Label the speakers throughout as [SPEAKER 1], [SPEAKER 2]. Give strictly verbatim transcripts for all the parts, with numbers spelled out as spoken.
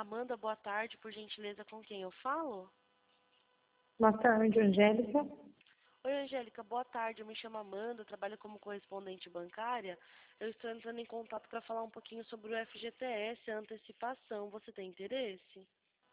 [SPEAKER 1] Amanda, boa tarde, por gentileza, com quem eu falo?
[SPEAKER 2] Boa tarde, Angélica.
[SPEAKER 1] Oi, Angélica, boa tarde. Eu me chamo Amanda, trabalho como correspondente bancária. Eu estou entrando em contato para falar um pouquinho sobre o F G T S, a antecipação. Você tem interesse?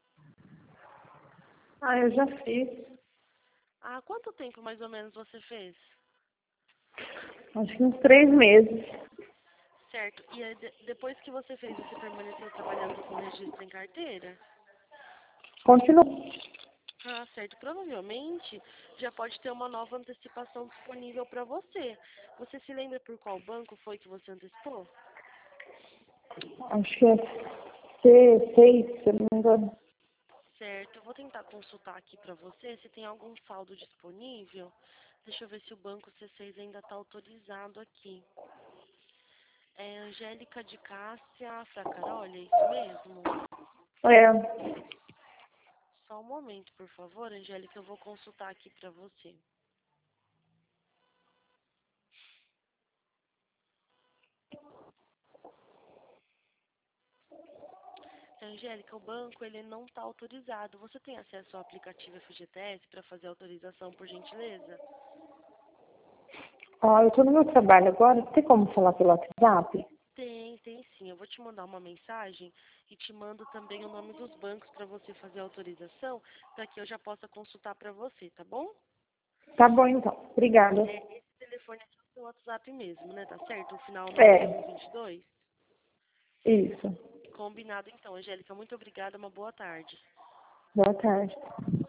[SPEAKER 2] Ah, eu já fiz.
[SPEAKER 1] Há quanto tempo mais ou menos você fez?
[SPEAKER 2] Acho que uns três meses.
[SPEAKER 1] Certo. E aí, de- depois que você fez, você permaneceu trabalhando com registro em carteira?
[SPEAKER 2] Continua.
[SPEAKER 1] Ah, certo. Provavelmente já pode ter uma nova antecipação disponível para você. Você se lembra por qual banco foi que você antecipou?
[SPEAKER 2] Acho que é C seis, se eu não me engano.
[SPEAKER 1] Certo. Eu vou tentar consultar aqui para você se tem algum saldo disponível. Deixa eu ver se o banco C seis ainda está autorizado aqui. É Angélica de Cássia Fracaroli, é isso mesmo?
[SPEAKER 2] É.
[SPEAKER 1] Só um momento, por favor, Angélica, eu vou consultar aqui para você. Angélica, o banco ele não está autorizado. Você tem acesso ao aplicativo F G T S para fazer autorização, por gentileza?
[SPEAKER 2] Ó, eu tô no meu trabalho agora. Tem como falar pelo WhatsApp?
[SPEAKER 1] Tem, tem sim. Eu vou te mandar uma mensagem e te mando também o nome dos bancos para você fazer a autorização, para que eu já possa consultar para você, tá bom?
[SPEAKER 2] Tá bom, então. Obrigada.
[SPEAKER 1] É, esse telefone aqui é o seu WhatsApp mesmo, né? Tá certo? O final nove um
[SPEAKER 2] É,
[SPEAKER 1] dois dois.
[SPEAKER 2] isso.
[SPEAKER 1] Combinado então, Angélica. Muito obrigada. Uma boa tarde.
[SPEAKER 2] Boa tarde.